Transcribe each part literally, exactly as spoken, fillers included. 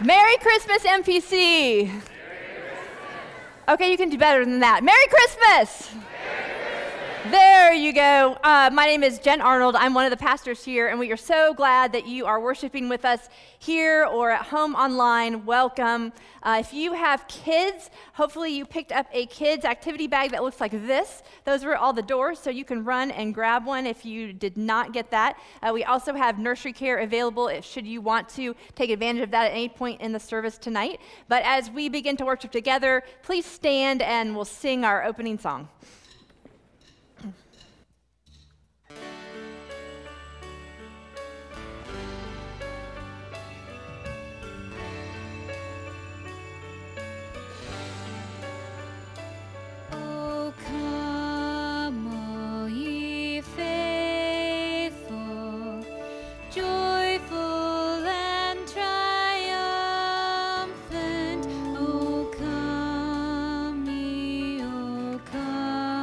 Merry Christmas, M P C. Merry okay, you can do better than that. Merry Christmas. Merry Christmas. There you go. Uh, my name is Jen Arnold. I'm one of the pastors here, and we are so glad that you are worshiping with us here or at home online. Welcome. Uh, if you have kids, hopefully you picked up a kids activity bag that looks like this. Those were all the doors, so you can run and grab one if you did not get that. Uh, we also have nursery care available if, should you want to take advantage of that at any point in the service tonight. But as we begin to worship together, please stand and we'll sing our opening song. Come, ye, oh, come.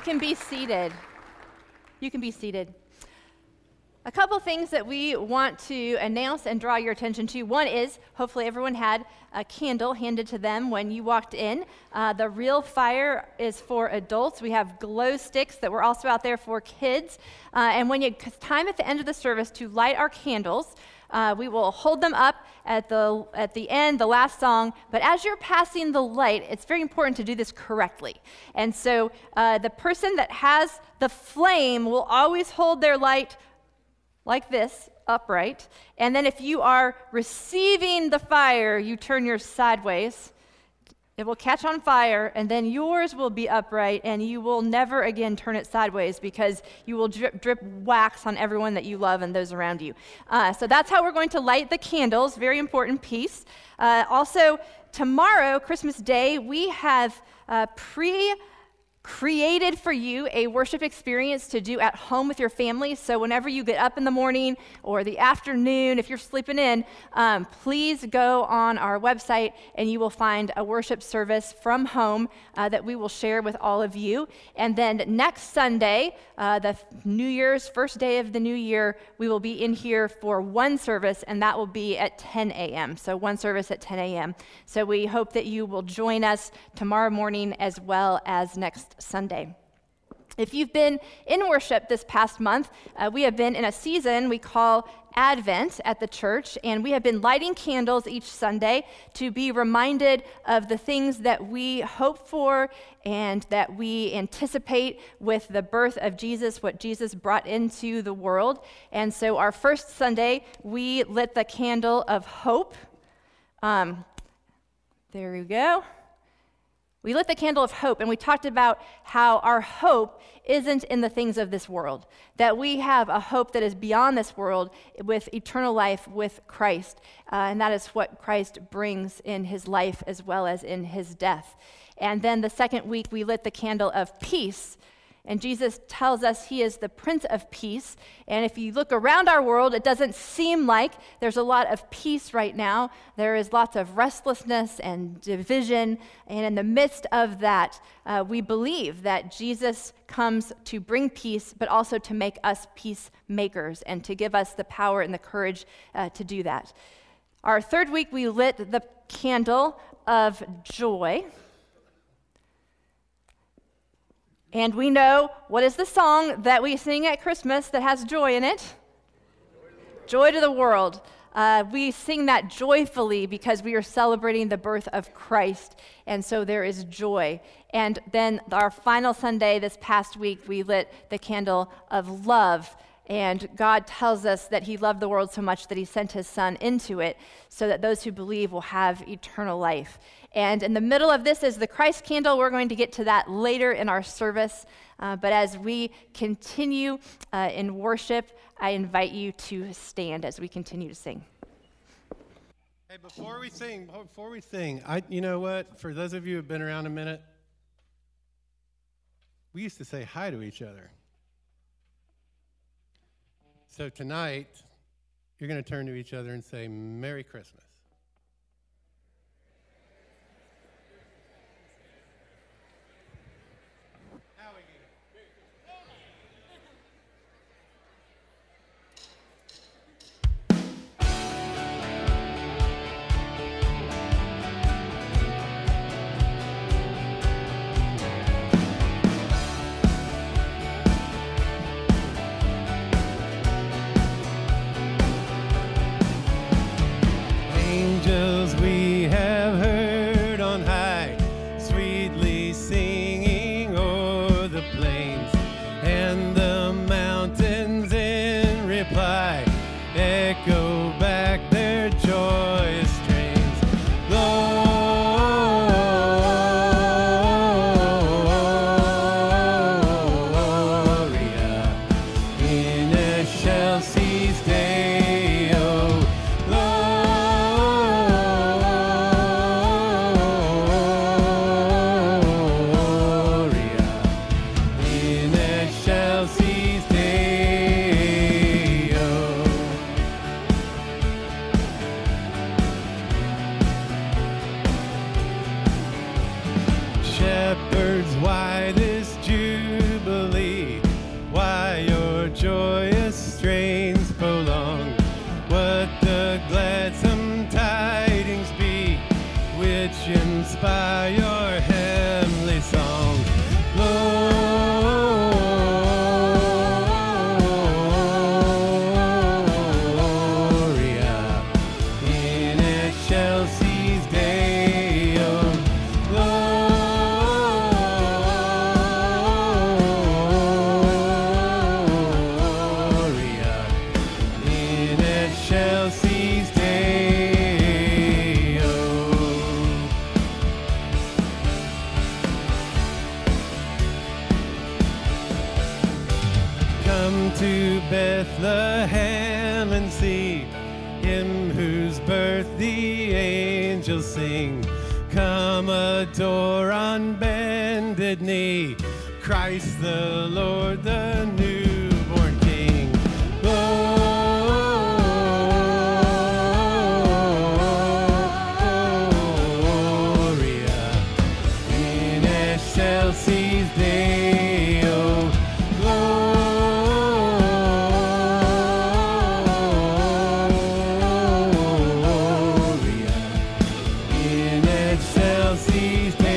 can be seated. You can be seated. A couple things that we want to announce and draw your attention to. One is, hopefully everyone had a candle handed to them when you walked in. Uh, the Real Fire is for adults. We have glow sticks that were also out there for kids. Uh, and when you it's time at the end of the service to light our candles, uh, we will hold them up at the at the end, the last song. But as you're passing the light, it's very important to do this correctly. And so uh, the person that has the flame will always hold their light like this, upright. And then if you are receiving the fire, you turn yours sideways. It will catch on fire, and then yours will be upright, and you will never again turn it sideways because you will drip, drip wax on everyone that you love and those around you. Uh, so that's how we're going to light the candles, very important piece. Uh, also, tomorrow, Christmas Day, we have uh, pre- created for you a worship experience to do at home with your family. So whenever you get up in the morning or the afternoon, if you're sleeping in, um, please go on our website and you will find a worship service from home uh, that we will share with all of you. And then next Sunday, uh, the New Year's, first day of the new year, we will be in here for one service, and that will be at ten a.m. So one service at ten a.m. So we hope that you will join us tomorrow morning as well as next Sunday. If you've been in worship this past month, uh, we have been in a season we call Advent at the church, and we have been lighting candles each Sunday to be reminded of the things that we hope for and that we anticipate with the birth of Jesus, what Jesus brought into the world. And so our first Sunday, we lit the candle of hope. Um, there we go. We lit the candle of hope, and we talked about how our hope isn't in the things of this world, that we have a hope that is beyond this world with eternal life with Christ, uh, and that is what Christ brings in his life as well as in his death. And then the second week, we lit the candle of peace. And Jesus tells us he is the Prince of Peace. And if you look around our world, it doesn't seem like there's a lot of peace right now. There is lots of restlessness and division. And in the midst of that, uh, we believe that Jesus comes to bring peace, but also to make us peacemakers and to give us the power and the courage uh, to do that. Our third week, we lit the candle of joy. And we know, what is the song that we sing at Christmas that has joy in it? Joy to the world. Uh, we sing that joyfully because we are celebrating the birth of Christ, and so there is joy. And then our final Sunday this past week, we lit the candle of love. And God tells us that he loved the world so much that he sent his son into it so that those who believe will have eternal life. And in the middle of this is the Christ candle. We're going to get to that later in our service. Uh, but as we continue uh, in worship, I invite you to stand as we continue to sing. Hey, before we sing, before we sing, I, you know what? For those of you who have been around a minute, we used to say hi to each other. So tonight, you're going to turn to each other and say, Merry Christmas. the gladsome tidings be, which inspire your heavenly song. Gloria in excelsis Deo. Gloria in excelsis Deo. Come to Bethlehem and see him whose birth the angels sing. Come adore on bended knee Christ the Lord, the newborn King. Gloria in excelsis Deo. Gloria in excelsis Deo.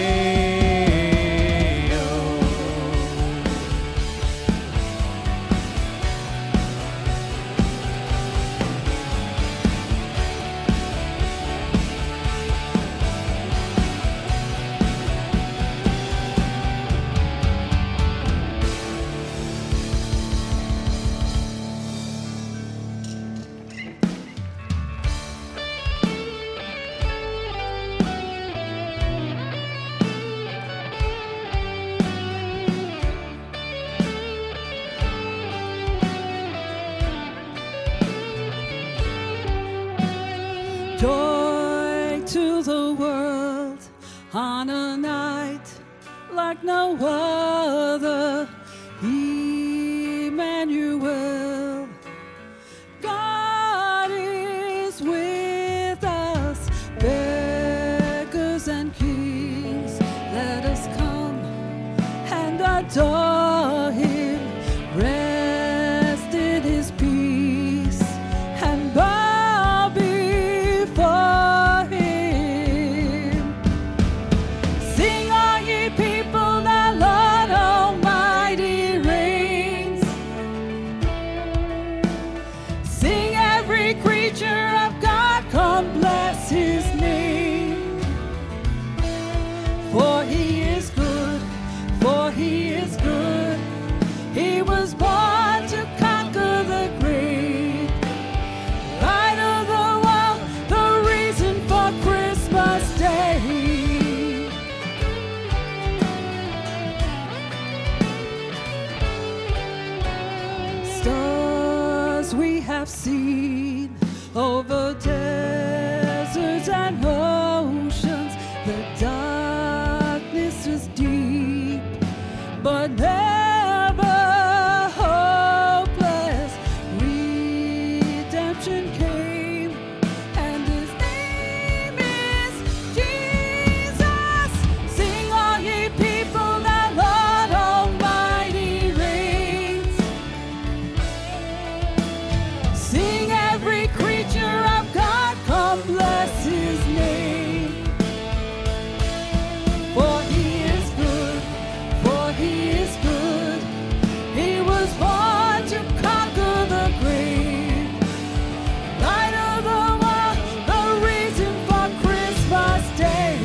Joy to the world on a night like no other. Emmanuel, God is with us. Beggars and kings, let us come and adore him. Rest in his peace and bow before him. Sing, all ye people, the Lord Almighty reigns. Sing, every creature of God, come bless his name. For he is good, for he is good. He was born to conquer the grave. Light of the world, the reason for Christmas Day. Stars we have seen over deserts and oceans. The darkness was deep, but never hopeless. Redemption came, and his name is Jesus. Sing, all ye people, the Lord Almighty reigns. Sing, every creature of God, come bless his name. For he is good, for he is good. He was born to conquer the grave. Light of the world, the reason for Christmas Day.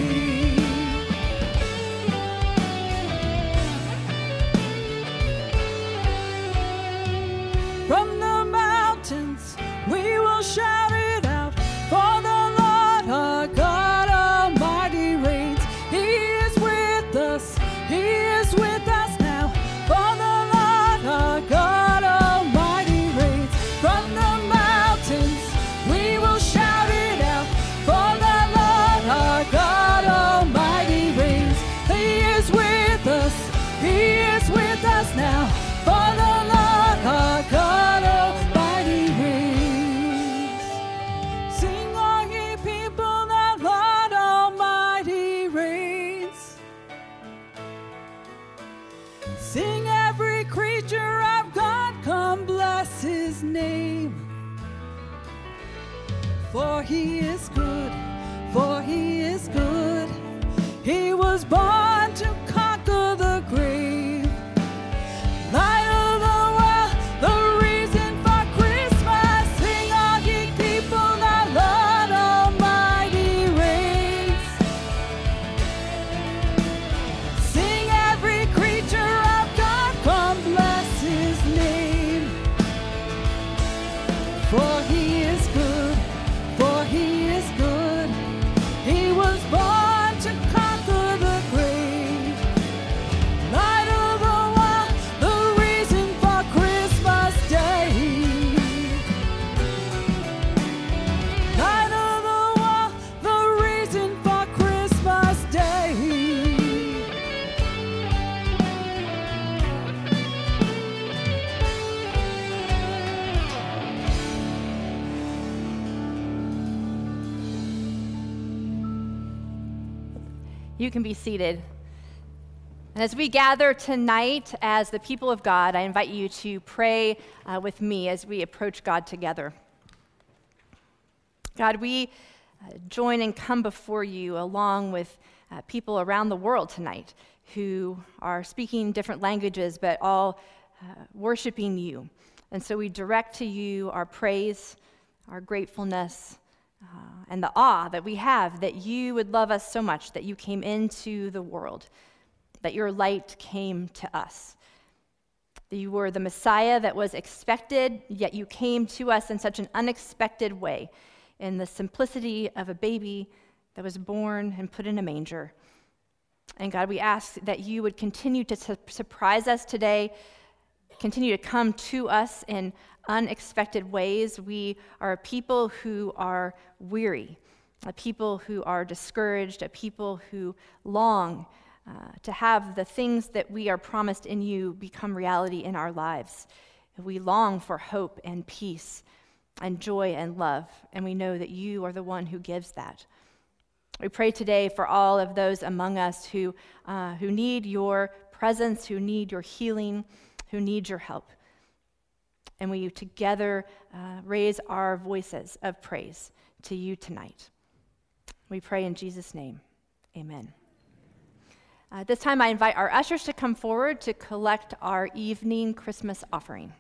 From the mountains we will shout it out, for the Lord our God Almighty reigns. He is with us, he is with us now, for the Lord our God Almighty reigns. From the mountains we will shout it out, for the Lord our God Almighty reigns. He is with us, he is with us now, for the Lord our God Almighty reigns. For he is good, for he is good. He was born to conquer the grave. Light of the world, the reason for Christmas. Sing all ye people, the Lord Almighty reigns. Sing every creature of God, come bless his name. For he is good, for he is good. He was born to conquer the grave. Light of the world, the reason for Christmas Day. Light of the world, the reason for Christmas Day. You can be seated. And as we gather tonight as the people of God, I invite you to pray uh, with me as we approach God together. God, we uh, join and come before you along with uh, people around the world tonight who are speaking different languages, but all uh, worshiping you. And so we direct to you our praise, our gratefulness, Uh, and the awe that we have that you would love us so much that you came into the world, that your light came to us, that you were the Messiah that was expected, yet you came to us in such an unexpected way, in the simplicity of a baby that was born and put in a manger. And God, we ask that you would continue to su- surprise us today, continue to come to us in unexpected ways. We are a people who are weary, a people who are discouraged, a people who long uh, to have the things that we are promised in you become reality in our lives. We long for hope and peace and joy and love, and we know that you are the one who gives that. We pray today for all of those among us who, uh, who need your presence, who need your healing, who need your help. And we together uh, raise our voices of praise to you tonight. We pray in Jesus' name, amen. Uh, this time I invite our ushers to come forward to collect our evening Christmas offering.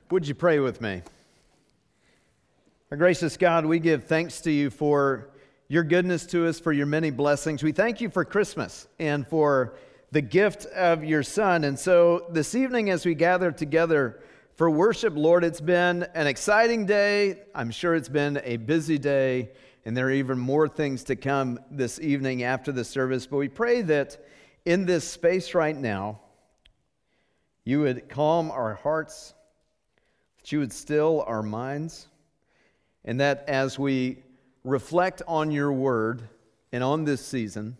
Would you pray with me? Our gracious God, we give thanks to you for your goodness to us, for your many blessings. We thank you for Christmas and for the gift of your Son. And so this evening as we gather together for worship, Lord, it's been an exciting day. I'm sure it's been a busy day, and there are even more things to come this evening after the service. But we pray that in this space right now, you would calm our hearts, that you would still our minds, and that as we reflect on your word and on this season,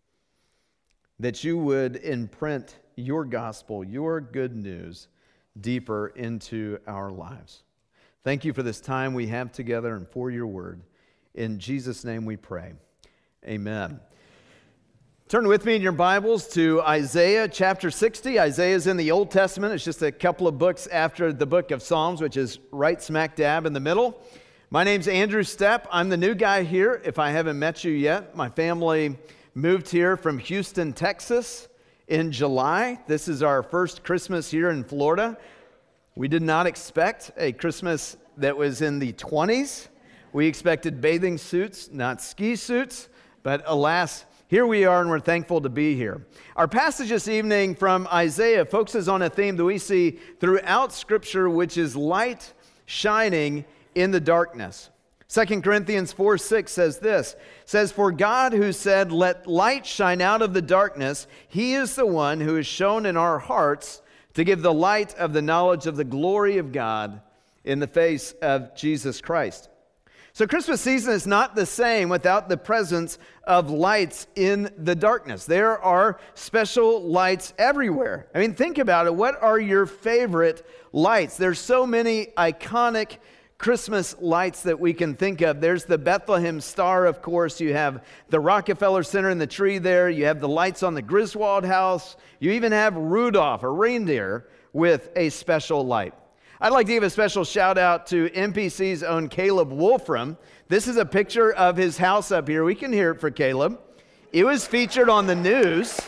that you would imprint your gospel, your good news, deeper into our lives. Thank you for this time we have together and for your word. In Jesus' name we pray. Amen. Turn with me in your Bibles to Isaiah chapter sixty. Isaiah is in the Old Testament. It's just a couple of books after the book of Psalms, which is right smack dab in the middle. My name's Andrew Stepp. I'm the new guy here, if I haven't met you yet. My family moved here from Houston, Texas in July. This is our first Christmas here in Florida. We did not expect a Christmas that was in the twenties. We expected bathing suits, not ski suits, but alas, here we are, and we're thankful to be here. Our passage this evening from Isaiah focuses on a theme that we see throughout Scripture, which is light shining in the darkness. Second Corinthians four six says this, says, "For God who said, 'Let light shine out of the darkness,' he is the one who is shown in our hearts to give the light of the knowledge of the glory of God in the face of Jesus Christ." So Christmas season is not the same without the presence of lights in the darkness. There are special lights everywhere. I mean, think about it. What are your favorite lights? There's so many iconic Christmas lights that we can think of. There's the Bethlehem Star, of course. You have the Rockefeller Center in the tree there. You have the lights on the Griswold house. You even have Rudolph, a reindeer, with a special light. I'd like to give a special shout out to M P C's own Caleb Wolfram. This is a picture of his house up here. We can hear it for Caleb. It was featured on the news.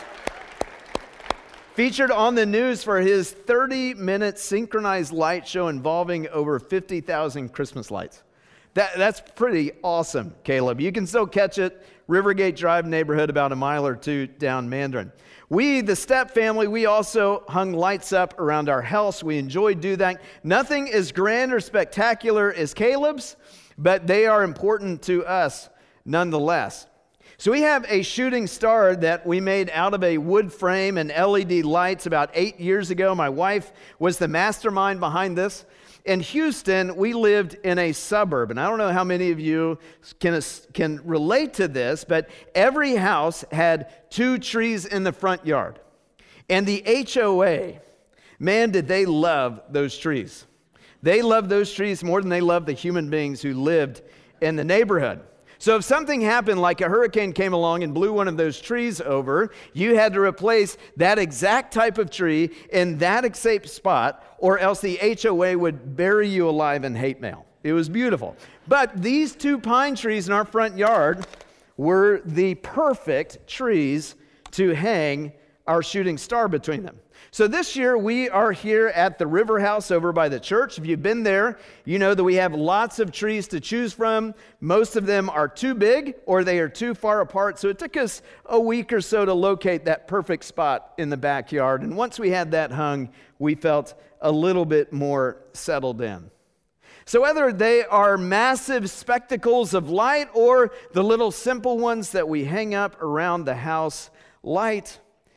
Featured on the news for his thirty-minute synchronized light show involving over fifty thousand Christmas lights. That, that's pretty awesome, Caleb. You can still catch it, Rivergate Drive neighborhood, about a mile or two down Mandarin. We, the Stepp family, we also hung lights up around our house. We enjoyed doing that. Nothing as grand or spectacular as Caleb's, but they are important to us nonetheless. So we have a shooting star that we made out of a wood frame and L E D lights about eight years ago. My wife was the mastermind behind this. In Houston, we lived in a suburb, and I don't know how many of you can, can relate to this, but every house had two trees in the front yard. And the H O A, man, did they love those trees. They loved those trees more than they loved the human beings who lived in the neighborhood. So if something happened, like a hurricane came along and blew one of those trees over, you had to replace that exact type of tree in that exact spot, or else the H O A would bury you alive in hate mail. It was beautiful. But these two pine trees in our front yard were the perfect trees to hang our shooting star between them. So this year we are here at the River House over by the church. If you've been there, you know that we have lots of trees to choose from. Most of them are too big or they are too far apart. So it took us a week or so to locate that perfect spot in the backyard. And once we had that hung, we felt a little bit more settled in. So whether they are massive spectacles of light or the little simple ones that we hang up around the house, light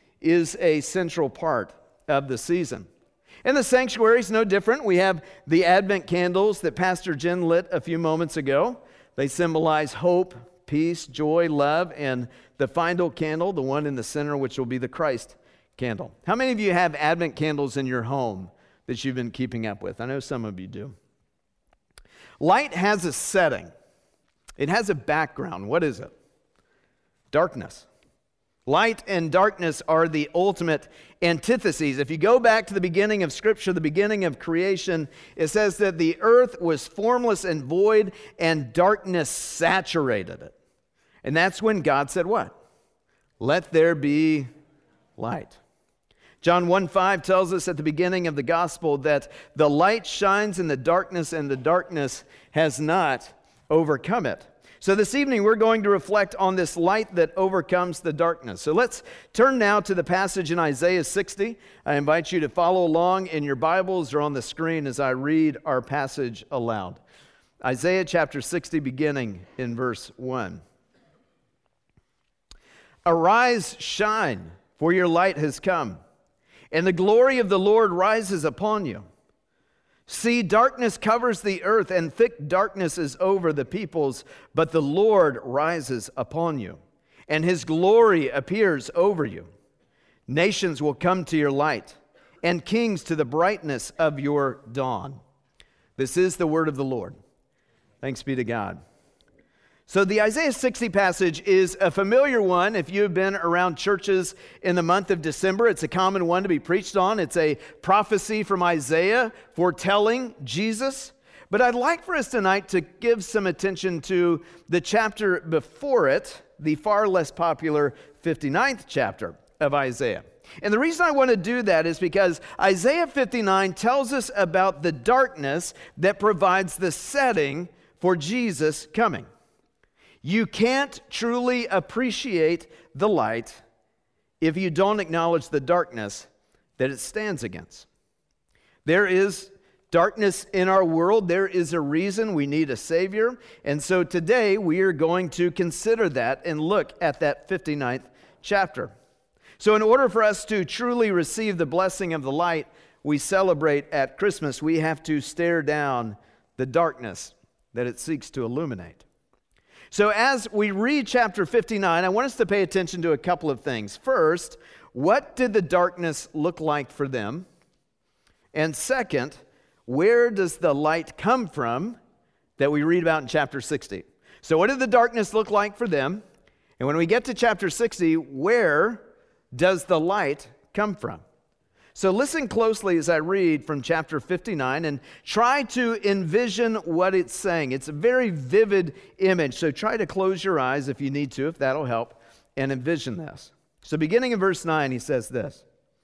is a central part of the season. And the sanctuary is no different. We have the Advent candles that Pastor Jen lit a few moments ago. They symbolize hope, peace, joy, love, and the final candle, the one in the center, which will be the Christ candle. How many of you have Advent candles in your home that you've been keeping up with? I know some of you do. Light has a setting. It has a background. What is it? Darkness. Light and darkness are the ultimate antitheses. If you go back to the beginning of Scripture, the beginning of creation, it says that the earth was formless and void, and darkness saturated it. And that's when God said what? Let there be light. John one five tells us at the beginning of the gospel that the light shines in the darkness and the darkness has not overcome it. So this evening we're going to reflect on this light that overcomes the darkness. So let's turn now to the passage in Isaiah sixty. I invite you to follow along in your Bibles or on the screen as I read our passage aloud. Isaiah chapter sixty, beginning in verse one. Arise, shine, for your light has come, and the glory of the Lord rises upon you. See, darkness covers the earth, and thick darkness is over the peoples, but the Lord rises upon you, and his glory appears over you. Nations will come to your light, and kings to the brightness of your dawn. This is the word of the Lord. Thanks be to God. So the Isaiah sixty passage is a familiar one if you've been around churches in the month of December. It's a common one to be preached on. It's a prophecy from Isaiah foretelling Jesus. But I'd like for us tonight to give some attention to the chapter before it, the far less popular fifty-ninth chapter of Isaiah. And the reason I want to do that is because Isaiah fifty-nine tells us about the darkness that provides the setting for Jesus coming. You can't truly appreciate the light if you don't acknowledge the darkness that it stands against. There is darkness in our world. There is a reason we need a Savior. And so today we are going to consider that and look at that fifty-ninth chapter. So in order for us to truly receive the blessing of the light we celebrate at Christmas, we have to stare down the darkness that it seeks to illuminate. So as we read chapter fifty-nine, I want us to pay attention to a couple of things. First, what did the darkness look like for them? And second, where does the light come from that we read about in chapter sixty? So what did the darkness look like for them? And when we get to chapter sixty, where does the light come from? So listen closely as I read from chapter fifty-nine and try to envision what it's saying. It's a very vivid image, so try to close your eyes if you need to, if that'll help, and envision this. So beginning in verse nine, he says this: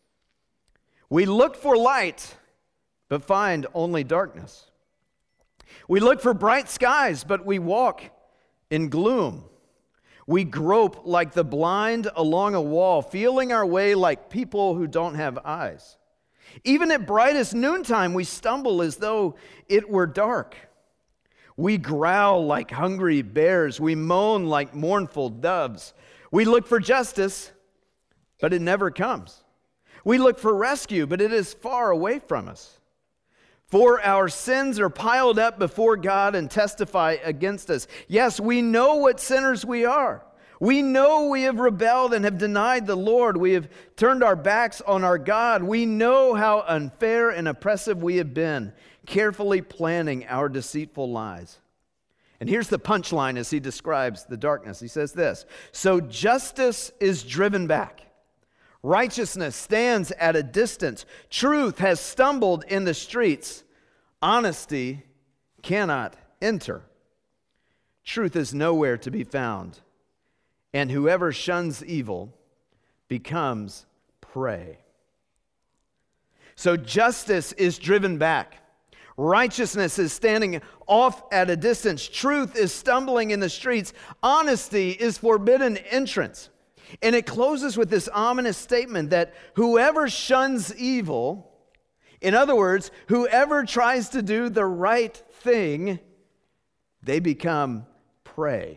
We look for light, but find only darkness. We look for bright skies, but we walk in gloom. We grope like the blind along a wall, feeling our way like people who don't have eyes. Even at brightest noontime, we stumble as though it were dark. We growl like hungry bears. We moan like mournful doves. We look for justice, but it never comes. We look for rescue, but it is far away from us. For our sins are piled up before God and testify against us. Yes, we know what sinners we are. We know we have rebelled and have denied the Lord. We have turned our backs on our God. We know how unfair and oppressive we have been, carefully planning our deceitful lies. And here's the punchline as he describes the darkness. He says this: So justice is driven back. Righteousness stands at a distance. Truth has stumbled in the streets. Honesty cannot enter. Truth is nowhere to be found. And whoever shuns evil becomes prey. So justice is driven back. Righteousness is standing off at a distance. Truth is stumbling in the streets. Honesty is forbidden entrance. And it closes with this ominous statement that whoever shuns evil, in other words, whoever tries to do the right thing, they become prey.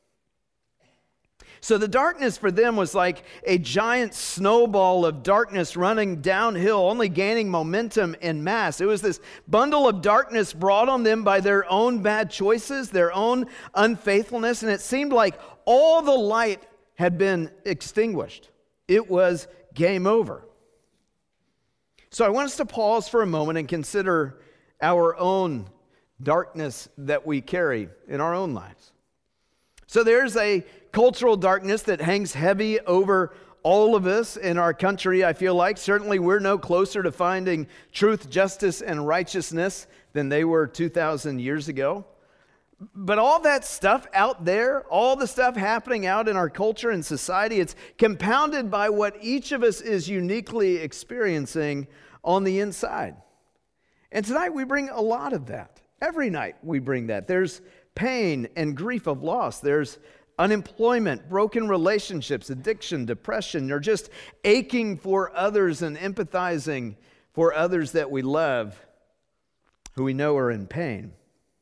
So the darkness for them was like a giant snowball of darkness running downhill, only gaining momentum in mass. It was this bundle of darkness brought on them by their own bad choices, their own unfaithfulness, and it seemed like all the light had been extinguished. It was game over. So I want us to pause for a moment and consider our own darkness that we carry in our own lives. So there's a cultural darkness that hangs heavy over all of us in our country, I feel like. Certainly we're no closer to finding truth, justice, and righteousness than they were two thousand years ago. But all that stuff out there, all the stuff happening out in our culture and society, it's compounded by what each of us is uniquely experiencing on the inside. And tonight we bring a lot of that. Every night we bring that. There's pain and grief of loss. There's unemployment, broken relationships, addiction, depression, or just aching for others and empathizing for others that we love who we know are in pain.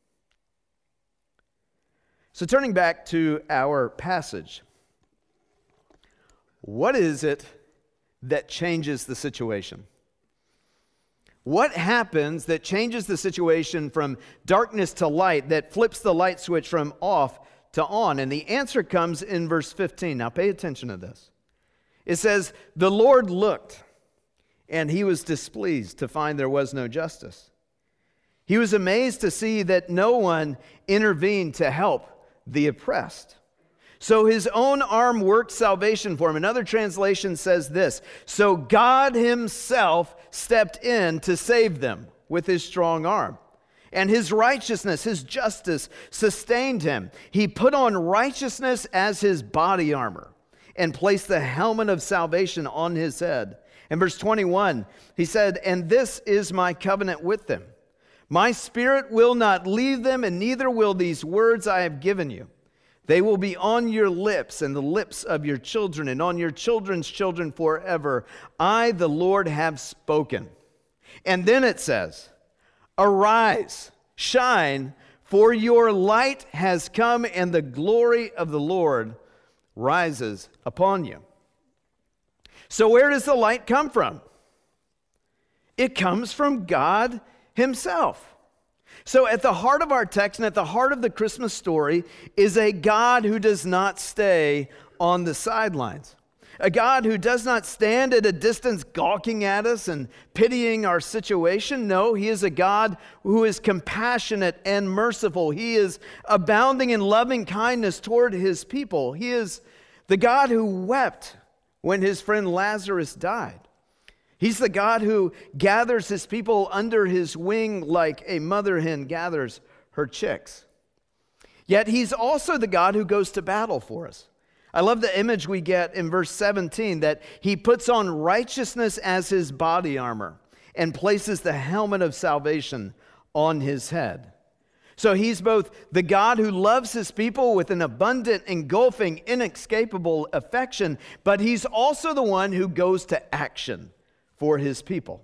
So turning back to our passage, what is it that changes the situation? What happens that changes the situation from darkness to light, that flips the light switch from off to on? And the answer comes in verse fifteen. Now pay attention to this. It says, "The Lord looked, and he was displeased to find there was no justice. He was amazed to see that no one intervened to help the oppressed. So his own arm worked salvation for him." Another translation says this: "So God himself stepped in to save them with his strong arm. And his righteousness, his justice, sustained him. He put on righteousness as his body armor and placed the helmet of salvation on his head." In verse twenty-one, he said, "And this is my covenant with them. My spirit will not leave them, and neither will these words I have given you. They will be on your lips and the lips of your children and on your children's children forever. I, the Lord, have spoken." And then it says, "Arise, shine, for your light has come, and the glory of the Lord rises upon you." So where does the light come from? It comes from God himself. So at the heart of our text and at the heart of the Christmas story is a God who does not stay on the sidelines. A God who does not stand at a distance gawking at us and pitying our situation. No, he is a God who is compassionate and merciful. He is abounding in loving kindness toward his people. He is the God who wept when his friend Lazarus died. He's the God who gathers his people under his wing like a mother hen gathers her chicks. Yet he's also the God who goes to battle for us. I love the image we get in verse seventeen that he puts on righteousness as his body armor and places the helmet of salvation on his head. So he's both the God who loves his people with an abundant, engulfing, inescapable affection, but he's also the one who goes to action for his people.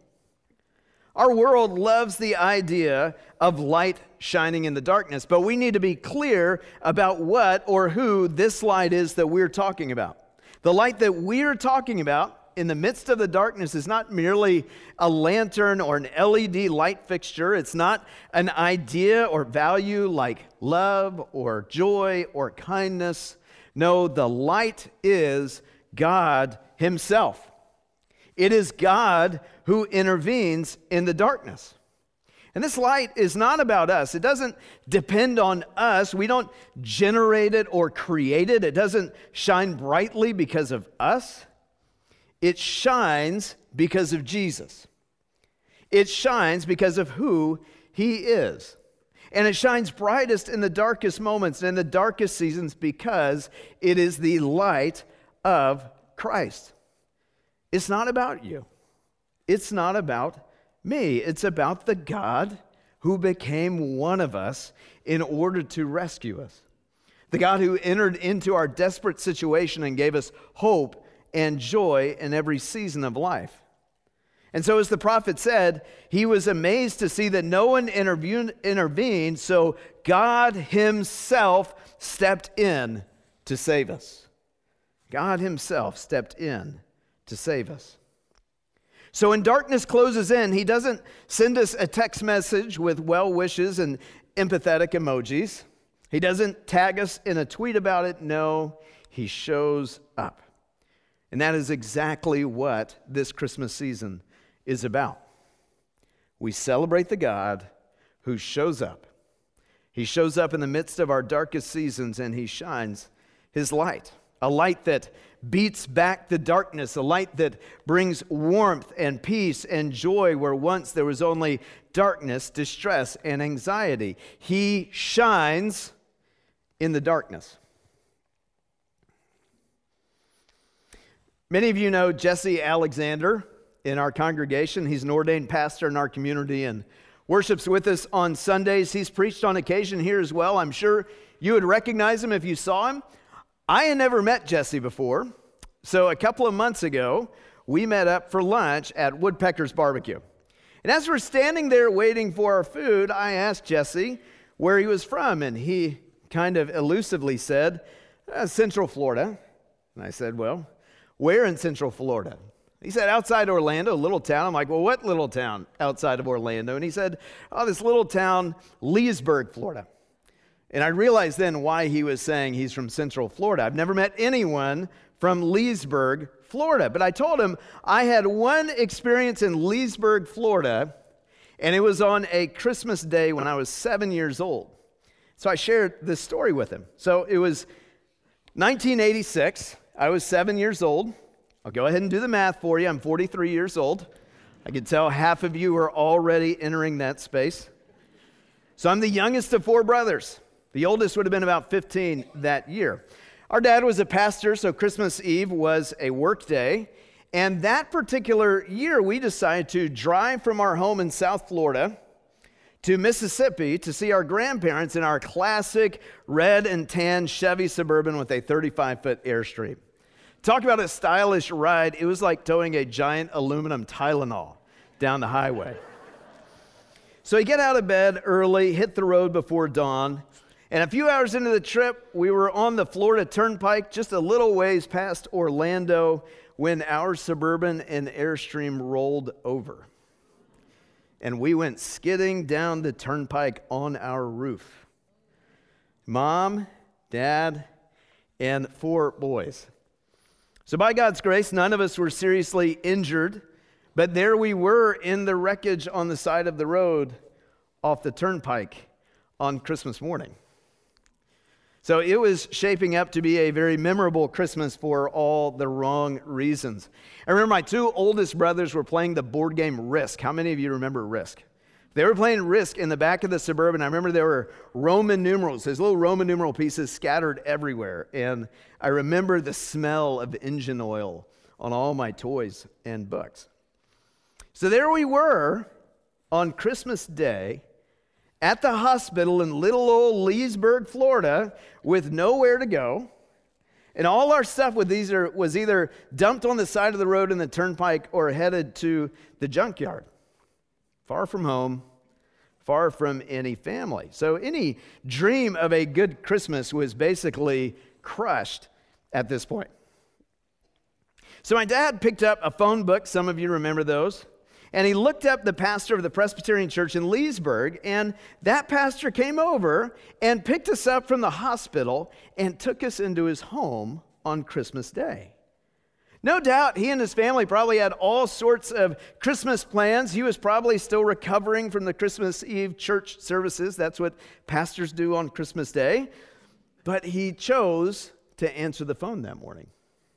Our world loves the idea of light shining in the darkness, but we need to be clear about what or who this light is that we're talking about. The light that we're talking about in the midst of the darkness is not merely a lantern or an L E D light fixture. It's not an idea or value like love or joy or kindness. No, the light is God himself. It is God who intervenes in the darkness. And this light is not about us. It doesn't depend on us. We don't generate it or create it. It doesn't shine brightly because of us. It shines because of Jesus. It shines because of who he is. And it shines brightest in the darkest moments and in the darkest seasons because it is the light of Christ. It's not about you. It's not about me. It's about the God who became one of us in order to rescue us. The God who entered into our desperate situation and gave us hope and joy in every season of life. And so as the prophet said, he was amazed to see that no one intervened, so God himself stepped in to save us. God himself stepped in to save us. So when darkness closes in, he doesn't send us a text message with well wishes and empathetic emojis. He doesn't tag us in a tweet about it. No, he shows up. And that is exactly what this Christmas season is about. We celebrate the God who shows up. He shows up in the midst of our darkest seasons and he shines his light a light that beats back the darkness, a light that brings warmth and peace and joy where once there was only darkness, distress, and anxiety. He shines in the darkness. Many of you know Jesse Alexander in our congregation. He's an ordained pastor in our community and worships with us on Sundays. He's preached on occasion here as well. I'm sure you would recognize him if you saw him. I had never met Jesse before, so a couple of months ago, we met up for lunch at Woodpecker's Barbecue. And as we're standing there waiting for our food, I asked Jesse where he was from, and he kind of elusively said, uh, Central Florida. And I said, well, where in Central Florida? He said, outside Orlando, a little town. I'm like, well, what little town outside of Orlando? And he said, oh, this little town, Leesburg, Florida. And I realized then why he was saying he's from Central Florida. I've never met anyone from Leesburg, Florida. But I told him I had one experience in Leesburg, Florida, and it was on a Christmas day when I was seven years old. So I shared this story with him. So it was nineteen eighty-six. I was seven years old. I'll go ahead and do the math for you. I'm forty-three years old. I can tell half of you are already entering that space. So I'm the youngest of four brothers. The oldest would have been about fifteen that year. Our dad was a pastor, so Christmas Eve was a work day. And that particular year, we decided to drive from our home in South Florida to Mississippi to see our grandparents in our classic red and tan Chevy Suburban with a thirty-five foot Airstream. Talk about a stylish ride. It was like towing a giant aluminum Tylenol down the highway. So we get out of bed early, hit the road before dawn, and a few hours into the trip, we were on the Florida Turnpike, just a little ways past Orlando, when our Suburban and Airstream rolled over. And we went skidding down the turnpike on our roof. Mom, Dad, and four boys. So by God's grace, none of us were seriously injured, but there we were in the wreckage on the side of the road off the turnpike on Christmas morning. So it was shaping up to be a very memorable Christmas for all the wrong reasons. I remember my two oldest brothers were playing the board game Risk. How many of you remember Risk? They were playing Risk in the back of the Suburban. I remember there were Roman numerals, those little Roman numeral pieces scattered everywhere. And I remember the smell of engine oil on all my toys and books. So there we were on Christmas Day at the hospital in little old Leesburg, Florida, with nowhere to go. And all our stuff with these are, was either dumped on the side of the road in the turnpike or headed to the junkyard. Far from home, far from any family. So any dream of a good Christmas was basically crushed at this point. So my dad picked up a phone book, some of you remember those, and he looked up the pastor of the Presbyterian Church in Leesburg, and that pastor came over and picked us up from the hospital and took us into his home on Christmas Day. No doubt he and his family probably had all sorts of Christmas plans. He was probably still recovering from the Christmas Eve church services. That's what pastors do on Christmas Day. But he chose to answer the phone that morning.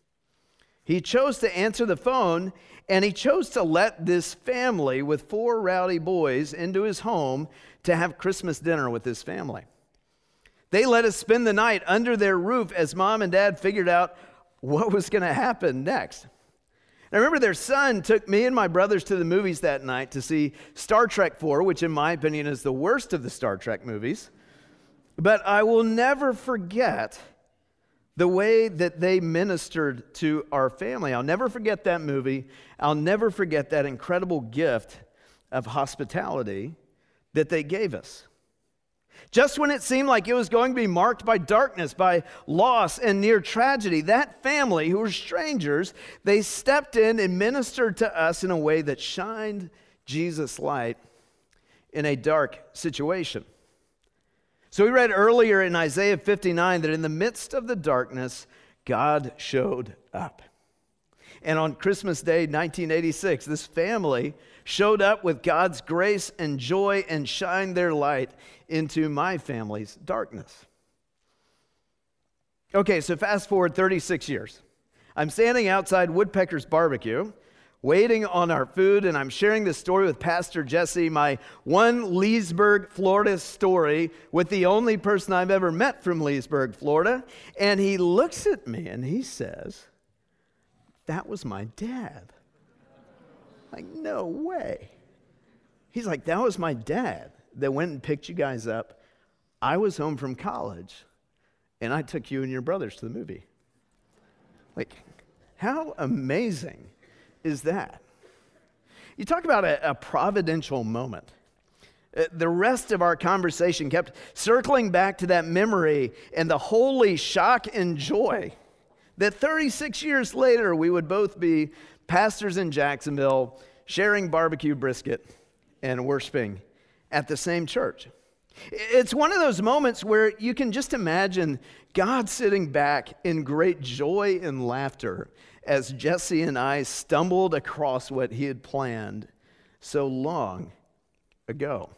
He chose to answer the phone, and he chose to let this family with four rowdy boys into his home to have Christmas dinner with his family. They let us spend the night under their roof as Mom and Dad figured out what was going to happen next. And I remember their son took me and my brothers to the movies that night to see Star Trek four, which in my opinion is the worst of the Star Trek movies. But I will never forget the way that they ministered to our family. I'll never forget that movie. I'll never forget that incredible gift of hospitality that they gave us. Just when it seemed like it was going to be marked by darkness, by loss and near tragedy, that family, who were strangers, they stepped in and ministered to us in a way that shined Jesus' light in a dark situation. So we read earlier in Isaiah fifty-nine that in the midst of the darkness, God showed up. And on Christmas Day, nineteen eighty-six, this family showed up with God's grace and joy and shined their light into my family's darkness. Okay, so fast forward thirty-six years. I'm standing outside Woodpecker's Barbecue, waiting on our food, and I'm sharing this story with Pastor Jesse, my one Leesburg, Florida story with the only person I've ever met from Leesburg, Florida. And he looks at me and he says, "That was my dad." Like, no way. He's like, "That was my dad that went and picked you guys up. I was home from college, and I took you and your brothers to the movie." Like, how amazing is that? You talk about a, a providential moment. Uh, the rest of our conversation kept circling back to that memory and the holy shock and joy that thirty-six years later we would both be pastors in Jacksonville, sharing barbecue brisket and worshiping at the same church. It's one of those moments where you can just imagine God sitting back in great joy and laughter as Jesse and I stumbled across what he had planned so long ago.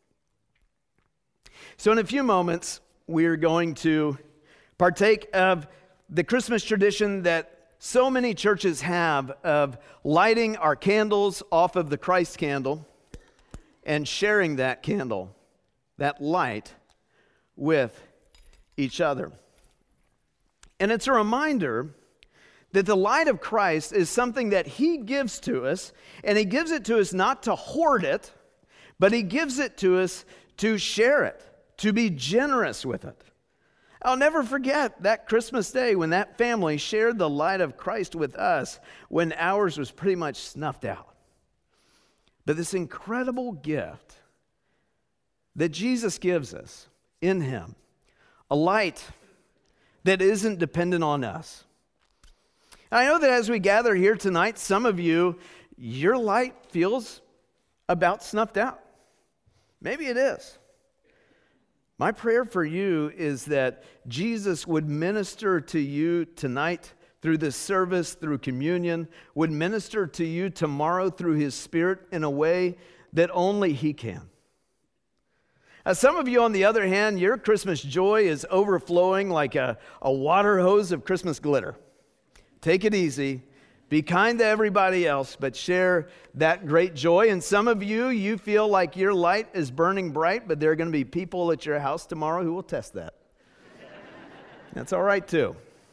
So in a few moments, we're going to partake of the Christmas tradition that so many churches have of lighting our candles off of the Christ candle and sharing that candle, that light, with each other. And it's a reminder that the light of Christ is something that he gives to us, and he gives it to us not to hoard it, but he gives it to us to share it, to be generous with it. I'll never forget that Christmas day when that family shared the light of Christ with us when ours was pretty much snuffed out. But this incredible gift that Jesus gives us in him, a light that isn't dependent on us. And I know that as we gather here tonight, some of you, your light feels about snuffed out. Maybe it is. My prayer for you is that Jesus would minister to you tonight through this service, through communion, would minister to you tomorrow through his Spirit in a way that only he can. Uh, some of you, on the other hand, your Christmas joy is overflowing like a, a water hose of Christmas glitter. Take it easy. Be kind to everybody else, but share that great joy. And some of you, you feel like your light is burning bright, but there are going to be people at your house tomorrow who will test that. That's all right, too.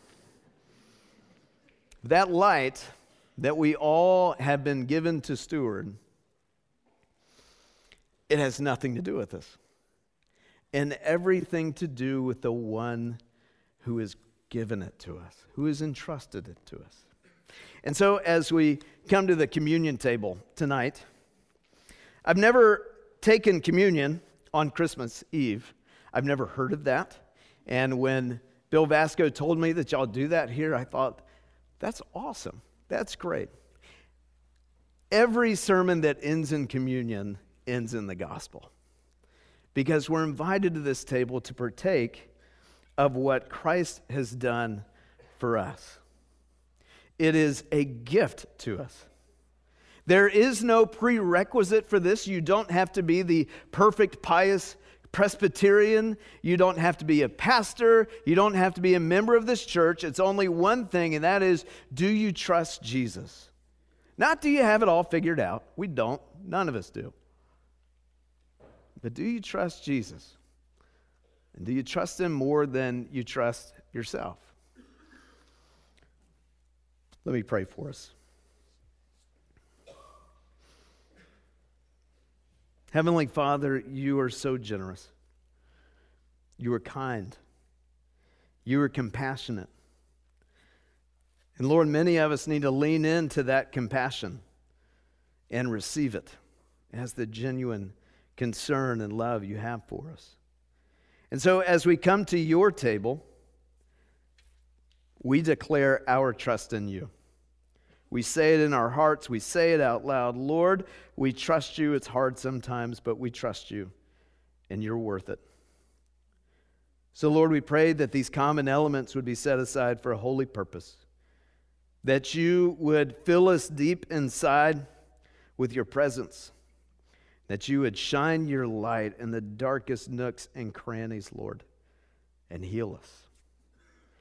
That light that we all have been given to steward, it has nothing to do with us, and everything to do with the one who has given it to us, who has entrusted it to us. And so as we come to the communion table tonight, I've never taken communion on Christmas Eve. I've never heard of that. And when Bill Vasco told me that y'all do that here, I thought, that's awesome. That's great. Every sermon that ends in communion ends in the gospel, because we're invited to this table to partake of what Christ has done for us. It is a gift to us. There is no prerequisite for this. You don't have to be the perfect, pious Presbyterian. You don't have to be a pastor. You don't have to be a member of this church. It's only one thing, and that is, do you trust Jesus? Not do you have it all figured out. We don't. None of us do. But do you trust Jesus? And do you trust him more than you trust yourself? Let me pray for us. Heavenly Father, you are so generous. You are kind. You are compassionate. And Lord, many of us need to lean into that compassion and receive it as the genuine concern and love you have for us. And so as we come to your table, we declare our trust in you. We say it in our hearts. We say it out loud. Lord, we trust you. It's hard sometimes, but we trust you, and you're worth it. So, Lord, we pray that these common elements would be set aside for a holy purpose, that you would fill us deep inside with your presence, that you would shine your light in the darkest nooks and crannies, Lord, and heal us.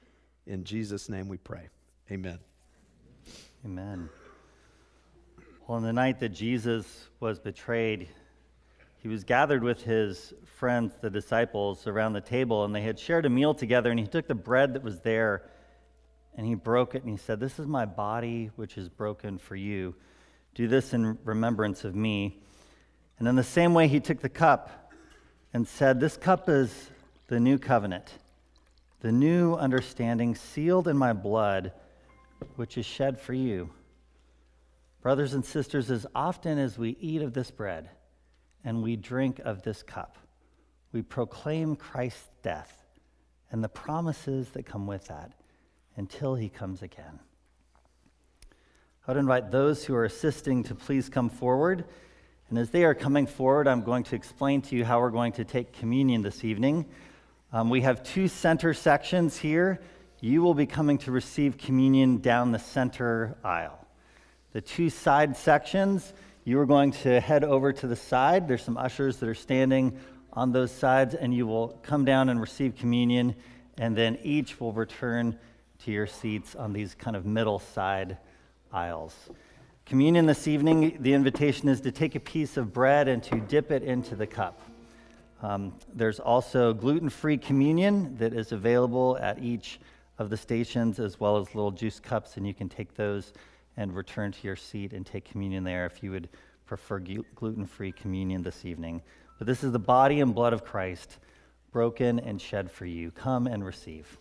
In Jesus' name we pray. Amen. Amen. Well, on the night that Jesus was betrayed, he was gathered with his friends, the disciples, around the table, and they had shared a meal together, and he took the bread that was there, and he broke it, and he said, "This is my body, which is broken for you. Do this in remembrance of me." And in the same way, he took the cup and said, "This cup is the new covenant, the new understanding sealed in my blood, which is shed for you. Brothers and sisters, as often as we eat of this bread and we drink of this cup, we proclaim Christ's death and the promises that come with that until he comes again." I would invite those who are assisting to please come forward. And as they are coming forward, I'm going to explain to you how we're going to take communion this evening. Um, we have two center sections here. You will be coming to receive communion down the center aisle. The two side sections, you are going to head over to the side. There's some ushers that are standing on those sides, and you will come down and receive communion, and then each will return to your seats on these kind of middle side aisles. Communion this evening, the invitation is to take a piece of bread and to dip it into the cup. Um, there's also gluten-free communion that is available at each of the stations, as well as little juice cups, and you can take those and return to your seat and take communion there if you would prefer gluten-free communion this evening. But this is the body and blood of Christ, broken and shed for you. Come and receive.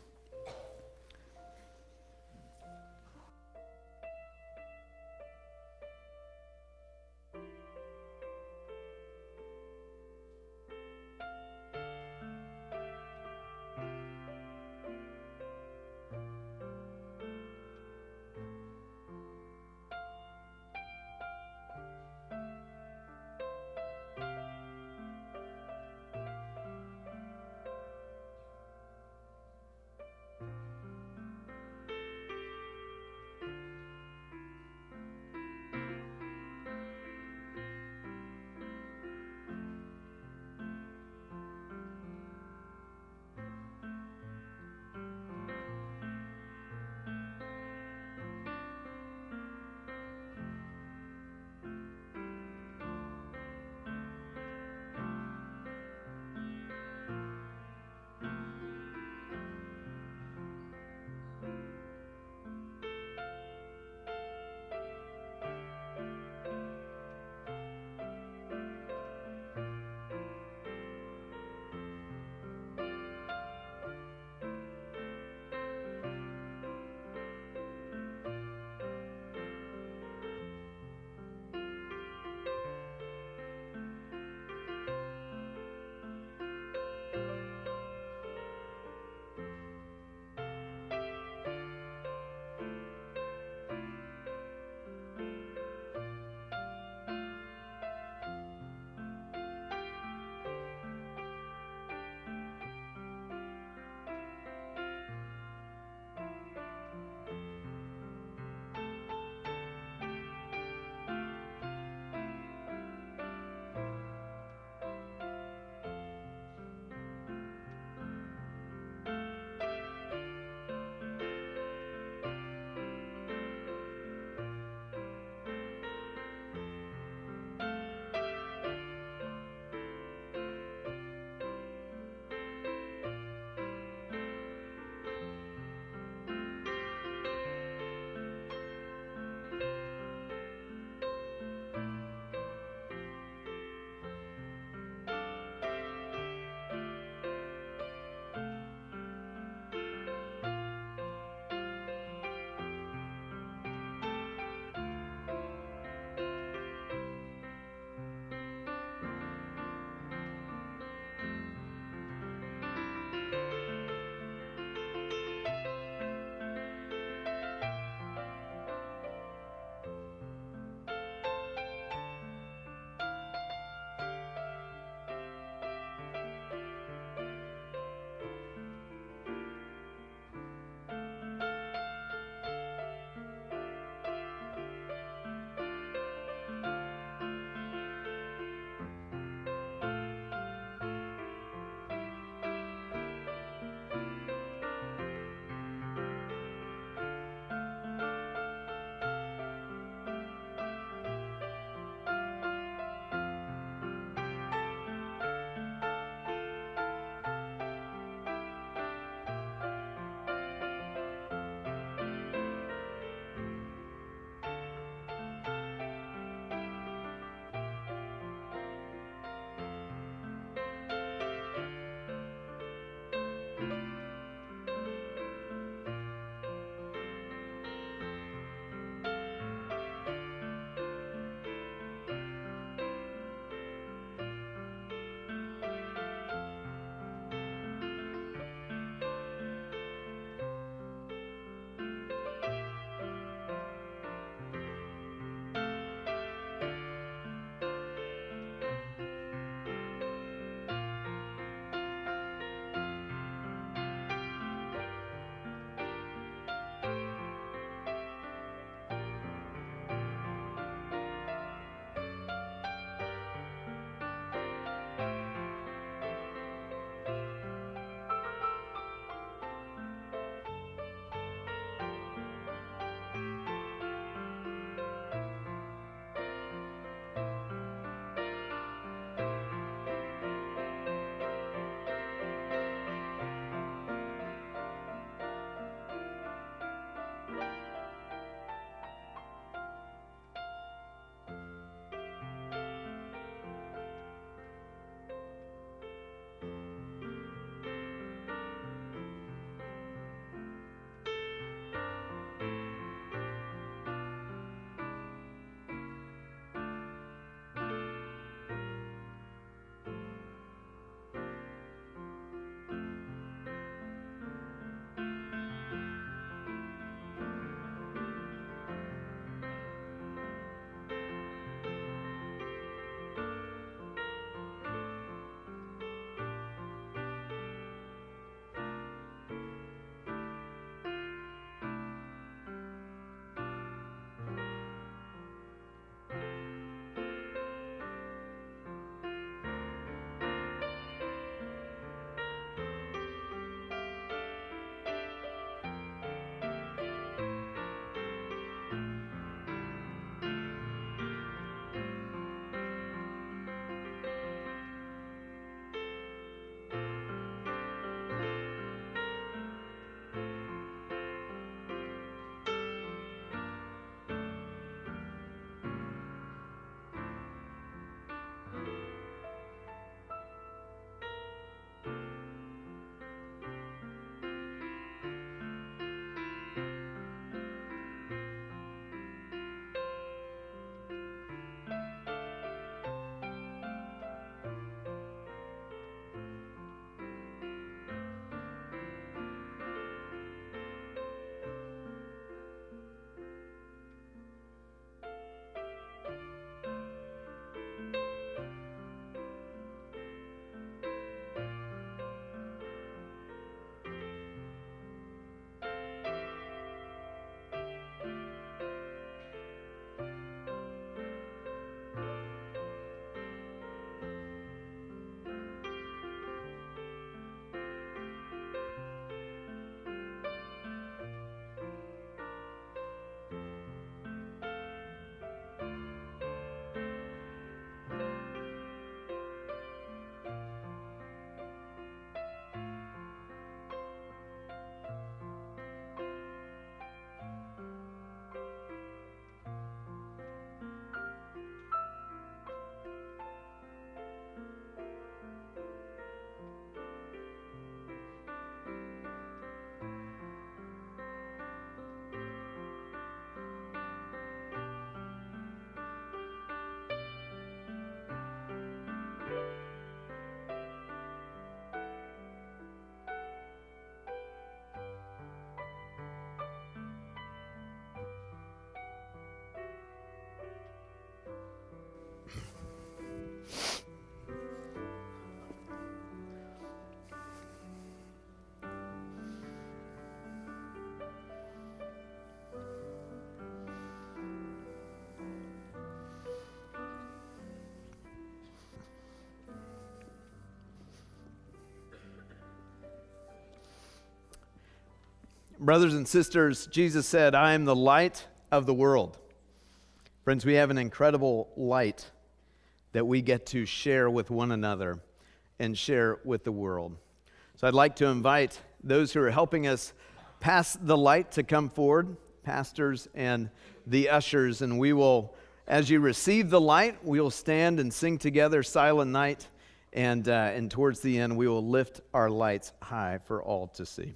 Brothers and sisters, Jesus said, I am the light of the world. Friends, we have an incredible light that we get to share with one another and share with the world. So I'd like to invite those who are helping us pass the light to come forward, pastors and the ushers, and we will, as you receive the light, we will stand and sing together Silent Night, and, uh, and towards the end, we will lift our lights high for all to see.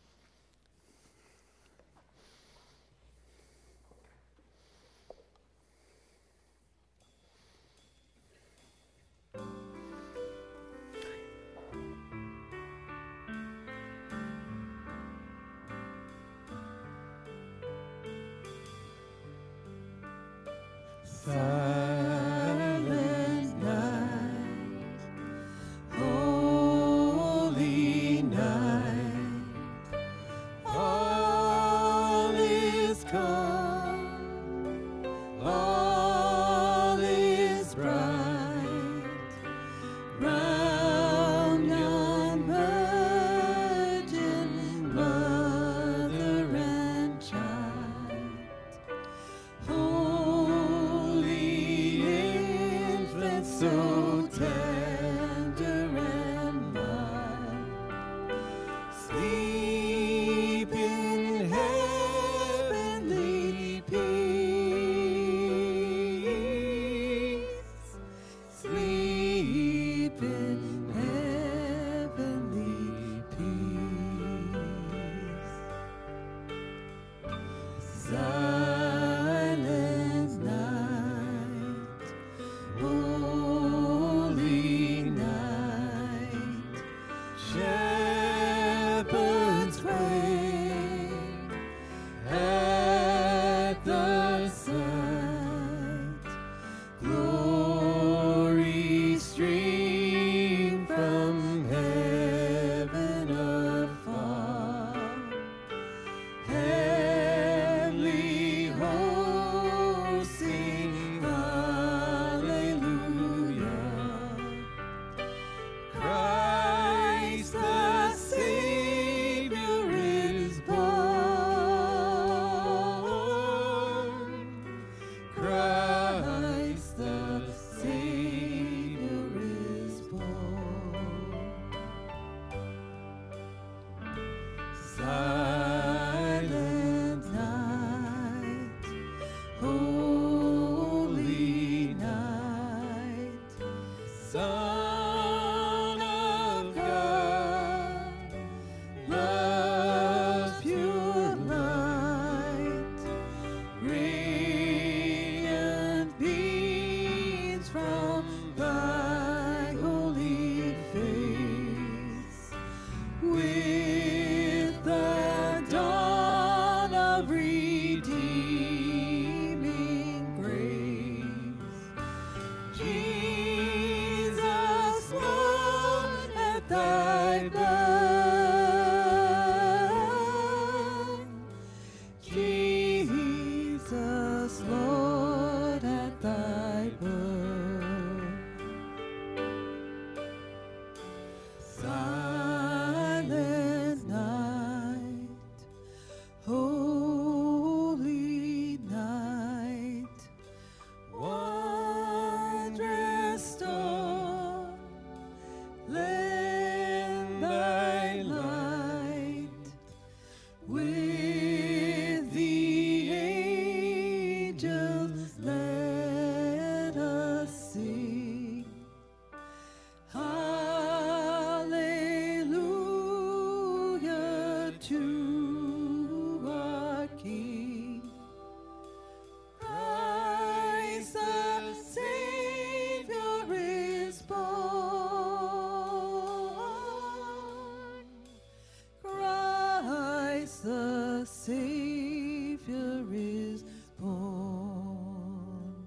Silent night, holy night, all is calm, all is bright, round yon virgin mother and child. So tender and mild, sleep in heavenly peace, sleep in heavenly peace. Silent night, holy night, shepherds pray at the sight, glory stream from heaven afar, heavenly hosts sing hallelujah. Christ the Savior is born. Christ the Savior is born. Silent night, holy night, Son of God, love's pure light, radiant beams from thy holy face, with the dawn of redeeming grace. Jesus, Lord, at thy birth. Jesus, Lord, at thy birth. Silent night, holy night, wondrous star, lend thy light, with the angels let us sing. Hallelujah to our King. Christ the Savior is born. Christ the Savior is born.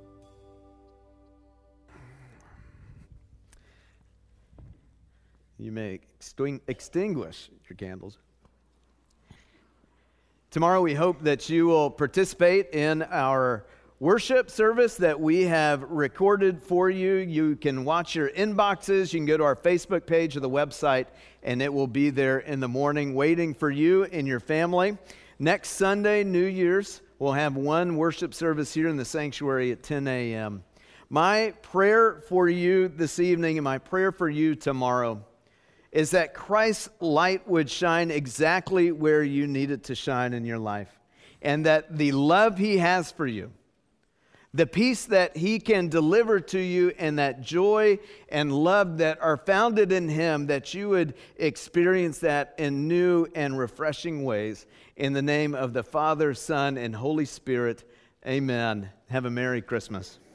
You may exting- extinguish your candles. Tomorrow we hope that you will participate in our worship service that we have recorded for you. You can watch your inboxes. You can go to our Facebook page or the website, and it will be there in the morning waiting for you and your family. Next Sunday, New Year's, we'll have one worship service here in the sanctuary at ten a.m. My prayer for you this evening and my prayer for you tomorrow is that Christ's light would shine exactly where you need it to shine in your life, and that the love He has for you, the peace that He can deliver to you, and that joy and love that are founded in Him, that you would experience that in new and refreshing ways. In the name of the Father, Son, and Holy Spirit, amen. Have a Merry Christmas.